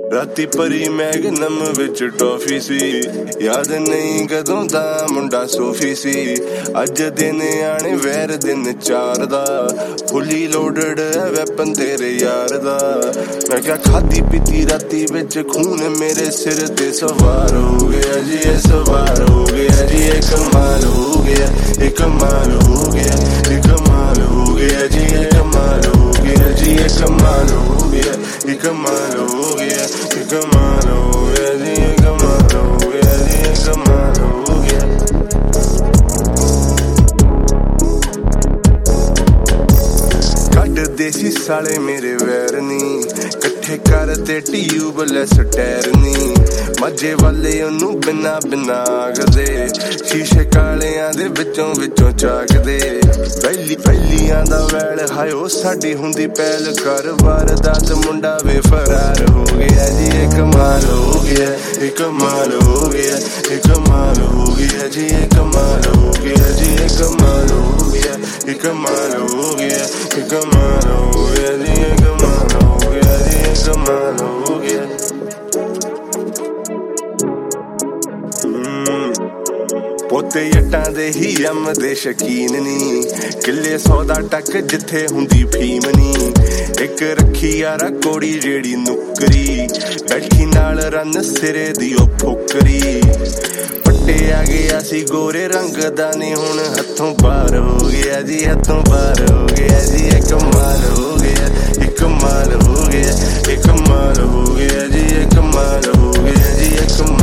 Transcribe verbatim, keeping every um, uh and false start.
राती परी मैगनम विच टॉफी सी याद नहीं कदों दा मुंडा सोफी सी अज दिन आने वैर दिन चार दा फुली लोडेड वैपन तेरे यार दा मैं क्या खादी पीती राती विच खून मेरे सिर ते सवार हो गया जी ये सवार हो गया जी ये कमाल हो गया ये कमाल हो गया ये कमाल हो गया जी ये कमाल हो गया जी ये कमाल हो गया ये कमाल हो गया ये कमाल हो गया जी ये कमाल हो गया जी ये कमाल हो गया कट देसी साले मेरे वैर नी कट्ठे करते ट्यूबलैस टैर नी मजे वाले ओनू बिना बिना आखदे शीशे कालियां दे विचों विचों झाकदे पहली पहलियां दा वैल हाय ओ साडी हुंदी पहल कर वारदात मुंडा वे फरार हो गया जी ये कमाल हो गया ये कमाल हो गया ये कमाल हो गया जी ये कमाल हो गया जी ये कमाल हो गया ये कमाल हो गया ये कमाल हो गया जी ये कमाल हो गया जी ये कमाल हो गया पोते जट्टां दे ही अम दे शकीन नी किले सौदा टक जिथे हुंदी फीम नी एक रखी यारा कोड़ी जेड़ी नुकरी बैठी नाल रन सिरे दी ओ फुकरी पट्टे आ गया सी गोरे रंग दा नी हुण हथों पार हो गया जी हथों पार हो गया जी ये कमाल हो गया ये कमाल हो गया ये कमाल हो गया जी ये कमाल हो गया जी ये कमाल